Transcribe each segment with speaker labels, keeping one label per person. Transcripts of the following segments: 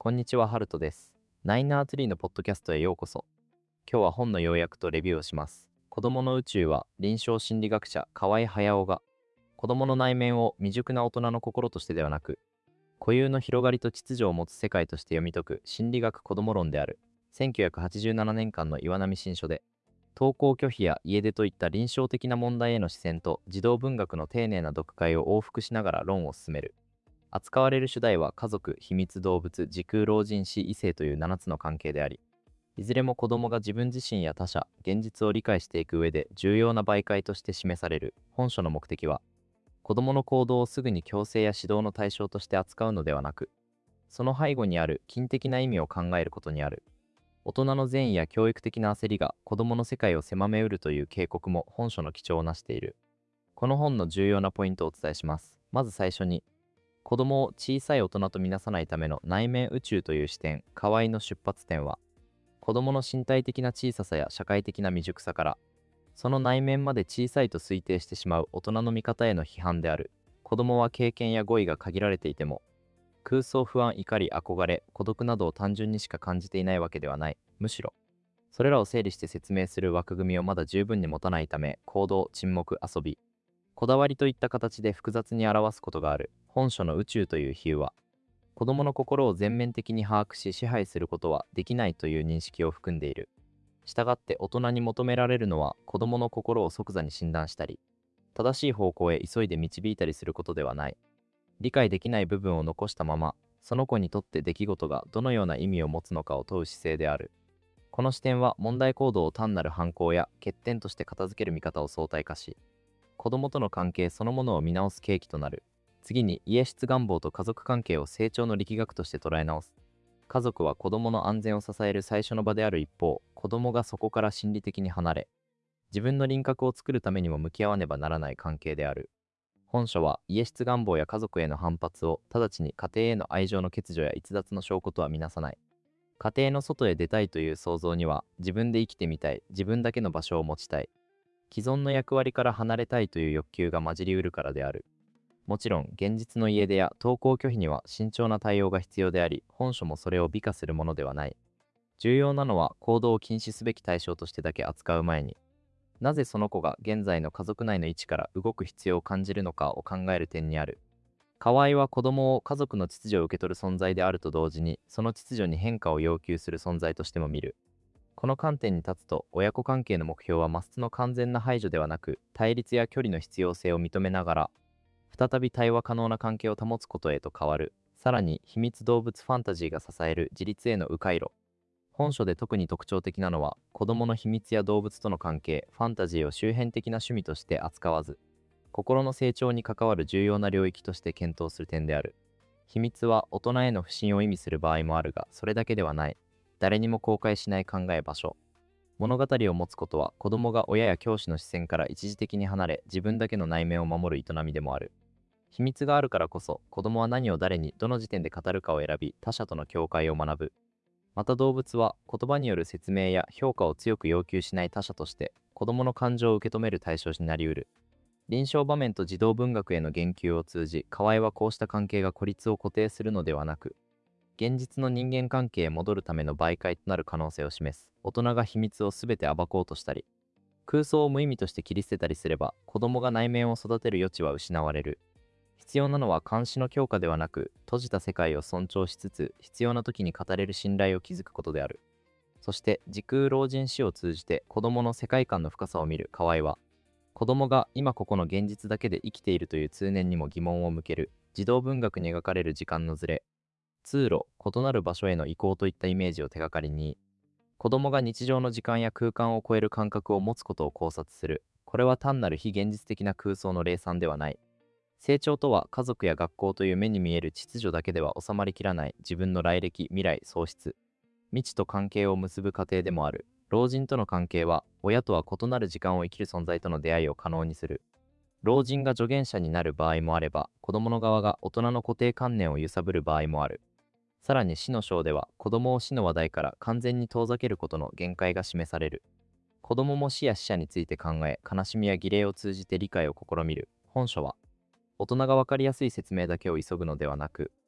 Speaker 1: こんにちは、ハルトです。ナイナーツリーのポッドキャストへようこそ。今日は本の要約とレビューをします。子供の宇宙は臨床心理学者河合隼が子供の内面を未熟な大人の心としてではなく、固有の広がりと秩序を持つ世界として読み解く心理学子供論である。1987年間の岩波新書で、登校拒否や家出といった臨床的な問題への視線と児童文学の丁寧な読解を往復しながら論を進める。扱われる主題は家族、秘密動物、時空老人死異性という7つの関係であり、いずれも子供が自分自身や他者、現実を理解していく上で重要な媒介として示される。本書の目的は、子供の行動をすぐに強制や指導の対象として扱うのではなく、その背後にある金的な意味を考えることにある。大人の善意や教育的な焦りが子供の世界を狭めうるという警告も本書の基調をなしている。この本の重要なポイントをお伝えします。まず最初に、子供を小さい大人とみなさないための内面宇宙という視点、河合の出発点は、子供の身体的な小ささや社会的な未熟さから、その内面まで小さいと推定してしまう大人の見方への批判である。子供は経験や語彙が限られていても、空想、不安、怒り、憧れ、孤独などを単純にしか感じていないわけではない。むしろ、それらを整理して説明する枠組みをまだ十分に持たないため、行動、沈黙、遊び、こだわりといった形で複雑に表すことがある。本書の宇宙という比喩は、子供の心を全面的に把握し支配することはできないという認識を含んでいる。したがって大人に求められるのは子供の心を即座に診断したり、正しい方向へ急いで導いたりすることではない。理解できない部分を残したまま、その子にとって出来事がどのような意味を持つのかを問う姿勢である。この視点は問題行動を単なる犯行や欠点として片付ける見方を相対化し、子供との関係そのものを見直す契機となる。次に、家出願望と家族関係を成長の力学として捉え直す。家族は子供の安全を支える最初の場である一方、子供がそこから心理的に離れ、自分の輪郭を作るためにも向き合わねばならない関係である。本書は、家出願望や家族への反発を直ちに家庭への愛情の欠如や逸脱の証拠とは見なさない。家庭の外へ出たいという想像には、自分で生きてみたい、自分だけの場所を持ちたい、既存の役割から離れたいという欲求が混じりうるからである。もちろん、現実の家出や登校拒否には慎重な対応が必要であり、本書もそれを美化するものではない。重要なのは、行動を禁止すべき対象としてだけ扱う前に、なぜその子が現在の家族内の位置から動く必要を感じるのかを考える点にある。河合は子供を家族の秩序を受け取る存在であると同時に、その秩序に変化を要求する存在としても見る。この観点に立つと、親子関係の目標はマストの完全な排除ではなく、対立や距離の必要性を認めながら、再び対話可能な関係を保つことへと変わる。さらに、秘密動物ファンタジーが支える自立への迂回路。本書で特に特徴的なのは、子供の秘密や動物との関係、ファンタジーを周辺的な趣味として扱わず、心の成長に関わる重要な領域として検討する点である。秘密は大人への不信を意味する場合もあるが、それだけではない。誰にも公開しない考え場所。物語を持つことは子供が親や教師の視線から一時的に離れ、自分だけの内面を守る営みでもある。秘密があるからこそ、子供は何を誰にどの時点で語るかを選び、他者との境界を学ぶ。また動物は言葉による説明や評価を強く要求しない他者として、子供の感情を受け止める対象になりうる。臨床場面と児童文学への言及を通じ、河合はこうした関係が孤立を固定するのではなく、現実の人間関係へ戻るための媒介となる可能性を示す。大人が秘密を全て暴こうとしたり、空想を無意味として切り捨てたりすれば、子供が内面を育てる余地は失われる。必要なのは監視の強化ではなく、閉じた世界を尊重しつつ、必要な時に語れる信頼を築くことである。そして、時空老人史を通じて子供の世界観の深さを見る河合は、子供が今ここの現実だけで生きているという通念にも疑問を向ける。児童文学に描かれる時間のずれ、通路、異なる場所への移行といったイメージを手がかりに、子供が日常の時間や空間を超える感覚を持つことを考察する。これは単なる非現実的な空想の霊散ではない。成長とは家族や学校という目に見える秩序だけでは収まりきらない自分の来歴、未来、喪失、未知と関係を結ぶ過程でもある。老人との関係は、親とは異なる時間を生きる存在との出会いを可能にする。老人が助言者になる場合もあれば、子供の側が大人の固定観念を揺さぶる場合もある。さらに死の章では、子供を死の話題から完全に遠ざけることの限界が示される。子供も死や死者について考え、悲しみや儀礼を通じて理解を試みる。本書は、大人が分かりやすい説明だけを急ぐのではなく、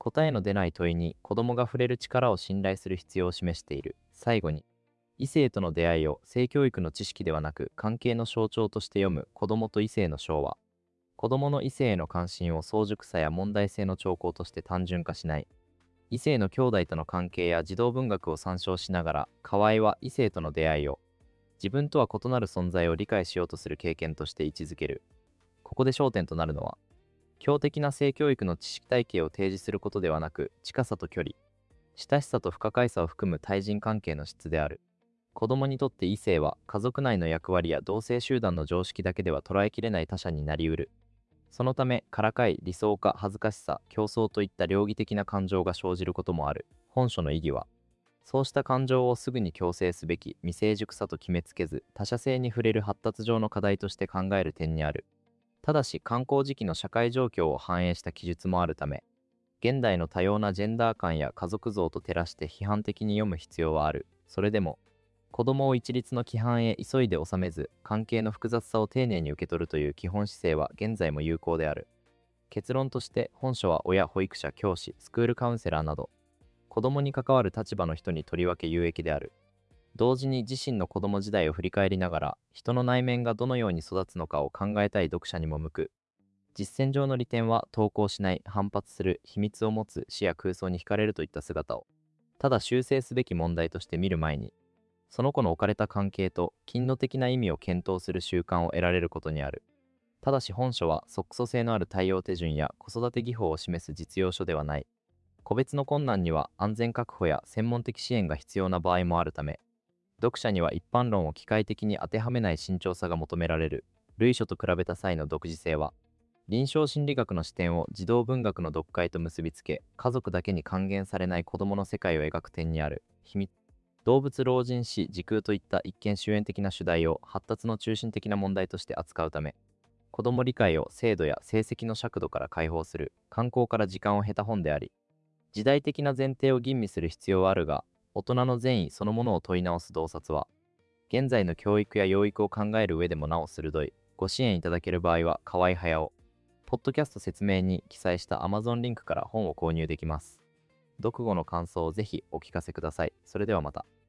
Speaker 1: 答えの出ない問いに子供が触れる力を信頼する必要を示している。最後に、異性との出会いを性教育の知識ではなく関係の象徴として読む子供と異性の章は、子供の異性への関心を早熟さや問題性の兆候として単純化しない。異性の兄弟との関係や児童文学を参照しながら、河合は異性との出会いを自分とは異なる存在を理解しようとする経験として位置づける。ここで焦点となるのは、強的な性教育の知識体系を提示することではなく、近さと距離、親しさと不可解さを含む対人関係の質である。子供にとって異性は家族内の役割や同性集団の常識だけでは捉えきれない他者になりうる。そのため、からかい、理想化、恥ずかしさ、競争といった両義的な感情が生じることもある。本書の意義は、そうした感情をすぐに強制すべき未成熟さと決めつけず、他者性に触れる発達上の課題として考える点にある。ただし、観光時期の社会状況を反映した記述もあるため、現代の多様なジェンダー観や家族像と照らして批判的に読む必要はある。それでも、子供を一律の規範へ急いで収めず、関係の複雑さを丁寧に受け取るという基本姿勢は現在も有効である。結論として、本書は親、保育者、教師、スクールカウンセラーなど、子供に関わる立場の人にとりわけ有益である。同時に自身の子供時代を振り返りながら、人の内面がどのように育つのかを考えたい読者にも向く。実践上の利点は、投稿しない、反発する、秘密を持つ、視や空想に惹かれるといった姿を、ただ修正すべき問題として見る前に、その子の置かれた関係と近度的な意味を検討する習慣を得られることにある。ただし本書は即素性のある対応手順や子育て技法を示す実用書ではない。個別の困難には安全確保や専門的支援が必要な場合もあるため、読者には一般論を機械的に当てはめない慎重さが求められる。類書と比べた際の独自性は、臨床心理学の視点を児童文学の読解と結びつけ、家族だけに還元されない子供の世界を描く点にある。秘密動物老人死時空といった一見終焉的な主題を発達の中心的な問題として扱うため、子供理解を制度や成績の尺度から解放する観光から時間を経た本であり、時代的な前提を吟味する必要はあるが、大人の善意そのものを問い直す洞察は、現在の教育や養育を考える上でもなお鋭い。ご支援いただける場合は、河合隼。ポッドキャスト説明に記載した Amazon リンクから本を購入できます。読後の感想をぜひお聞かせください。それではまた。